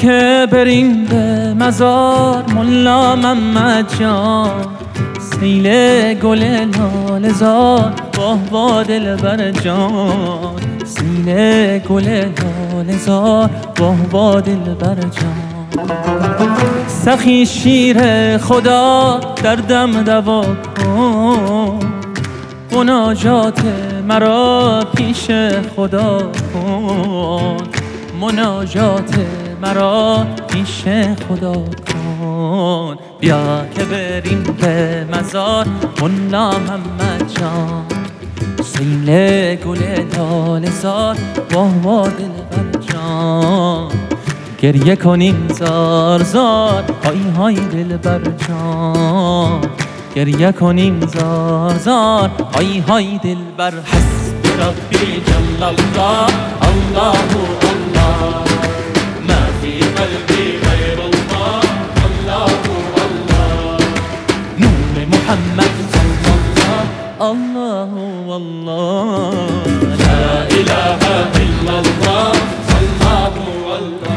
که بریم به مزار ملا محمد جان، سیل گل لاله زار واه وا دلبر جان، سیل گل لاله زار واه وا دلبر جان. سخی شیر خدا دردم دوا کن، مناجات مرا پیش خدا کن، مناجات مرا پیش خدا کن. بیا که بریم به مزار ملا محمد جان، سیل گل لاله زار واه وا دلبر جان. گریه کنیم زار زار های های دلبر جان، گریه کنیم زار زار های های دلبر. حسبی ربی جل الله، الله الله، ما فی قلبی غیر الله، الله الله، نور محمد صلی الله، الله الله، لا اله الا الله، الله الله.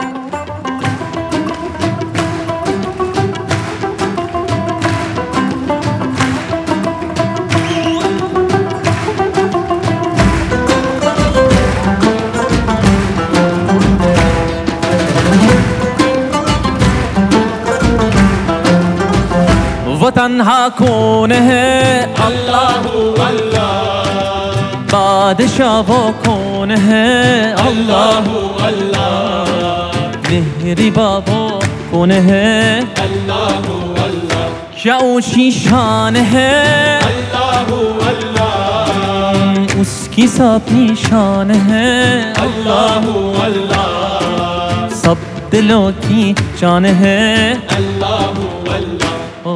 तन्हा कौन है अल्लाह अल्लाह, बादशाह वो कौन है अल्लाह अल्लाह, मेहरी बाबो कौन है अल्लाह अल्लाह, क्या ऊंची शान है अल्लाह अल्लाह, उसकी सब निशान है अल्लाह अल्लाह, सब दिलों की जान है अल्लाह अल्लाह।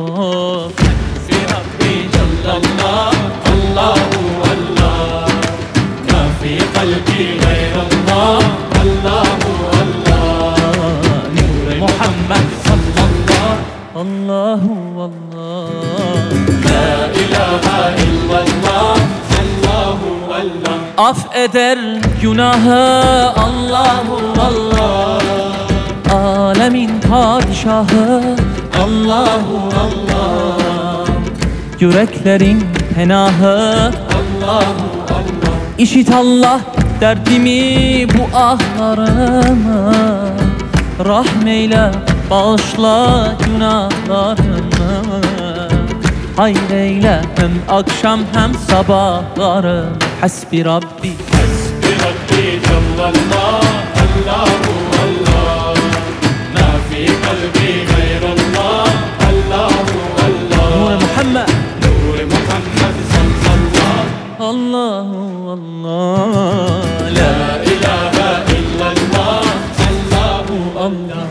حسبي ربي جل الله، الله الله، ما في قلبي غير الله، الله الله، نور محمد صلى الله، الله الله، لا إله إلا الله، الله الله. Af eder günahı Allah Allah, alemin padişahı Allah Allah, yüreklerin penahı Allah Allah. İşit Allah derdimi bu ahlarımı, rahmeyle bağışla günahlarımı, hayreyle hem akşam hem sabahlarım. Hasbi Rabbi, Hasbi Rabbi Cellallah, Allahu Allah, ma fi kalbi gayrullah, Allahu Allah, Nur Muhammed, Nur Muhammed sallallahu, Allahu Allah, la ilahe illallah, Allahu Allah.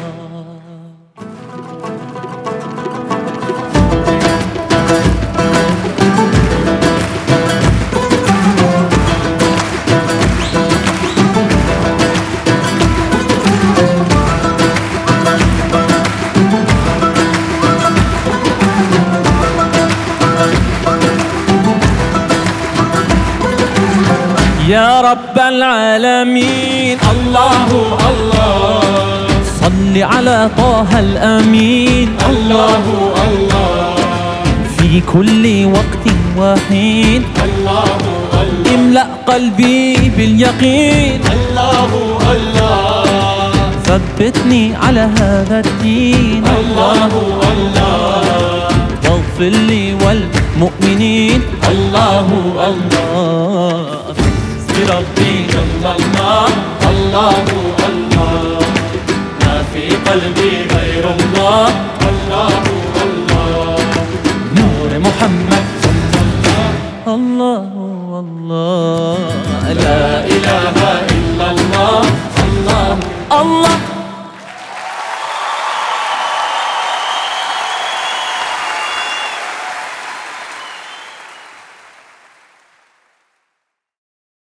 يا رب العالمين الله الله، صل على طه الأمين الله الله، في كل وقت وحين الله الله، املأ قلبي باليقين الله الله، ثبتني على هذا الدين الله الله، واغفر لي والمؤمنين الله الله. ربي جل الله، الله الله، ما في قلبي